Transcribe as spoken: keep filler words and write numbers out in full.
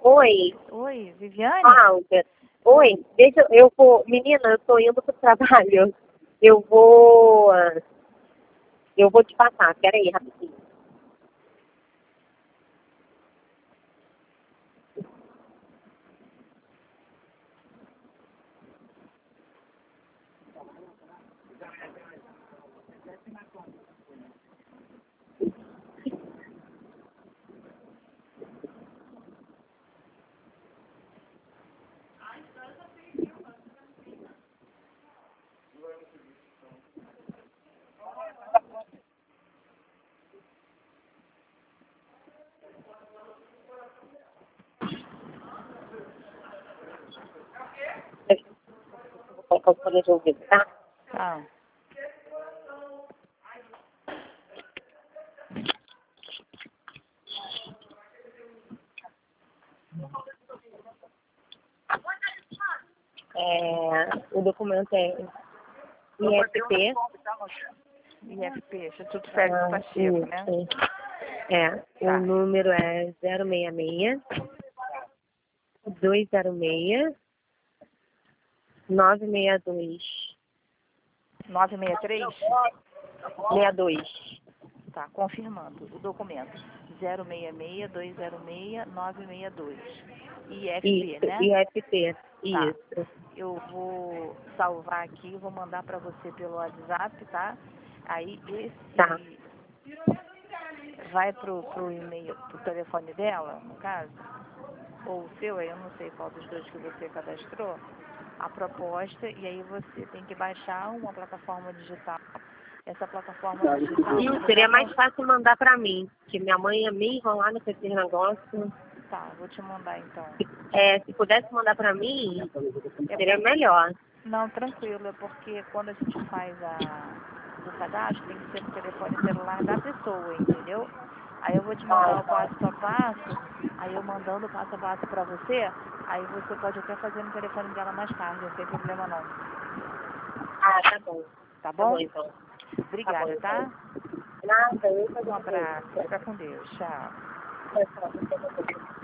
Oi. Oi, Viviane? Cláudia. Oi, deixa eu, eu vou, menina, eu tô indo pro trabalho. Eu vou, eu vou te passar, peraí, rapidinho. Vou colocar o fone de ouvido, tá? Tá. É, o documento é I F P. I F P, Instituto Félix Ah, Pacheco, né? isso. É, Tá. o número é zero seis seis, dois zero seis, nove seis dois. nove seis três? seis dois. Tá, confirmando o documento. zero seis seis, dois zero seis, nove seis dois. I F P, Isso, né? I F P. Tá. Isso. Eu vou salvar aqui, vou mandar para você pelo WhatsApp, tá? Aí esse Tá. vai pro, pro e-mail, pro telefone dela, no caso, ou o seu, aí eu não sei qual dos dois que você cadastrou, a proposta, e aí você tem que baixar uma plataforma digital. Essa plataforma digital... Sim, você seria já mais não... fácil mandar pra mim, que minha mãe ia me enrolar no esse negócio. Tá, vou te mandar então. É, se pudesse mandar pra mim, É seria por... melhor. Não, tranquilo, é porque quando a gente faz a... o cadastro, tem que ser no telefone celular da pessoa, entendeu? Aí eu vou te mandar o passo a passo, aí eu mandando o passo a passo pra você, aí você pode até fazer no telefone dela mais tarde, não tem problema não. Ah, tá bom. Tá Tá bom, bom? então. Tá bom, Obrigada, então. tá? Nada, eu Um fazer abraço, fica com Deus, tchau. isso.